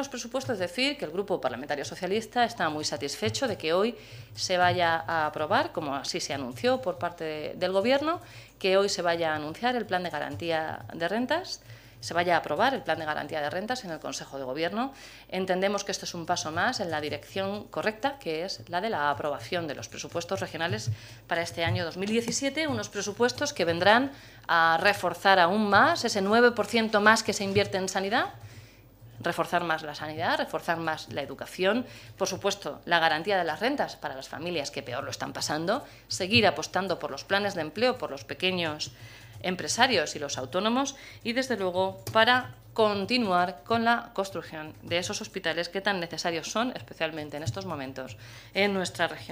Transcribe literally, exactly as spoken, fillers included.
los presupuestos, decir que el Grupo Parlamentario Socialista está muy satisfecho de que hoy se vaya a aprobar, como así se anunció por parte de, del Gobierno, que hoy se vaya a anunciar el Plan de Garantía de Rentas, se vaya a aprobar el Plan de Garantía de Rentas en el Consejo de Gobierno. Entendemos que esto es un paso más en la dirección correcta, que es la de la aprobación de los presupuestos regionales para este año dos mil diecisiete, unos presupuestos que vendrán a reforzar aún más ese nueve por ciento más que se invierte en sanidad, reforzar más la sanidad, reforzar más la educación, por supuesto, la garantía de las rentas para las familias que peor lo están pasando, seguir apostando por los planes de empleo, por los pequeños empresarios y los autónomos y, desde luego, para continuar con la construcción de esos hospitales que tan necesarios son, especialmente en estos momentos, en nuestra región.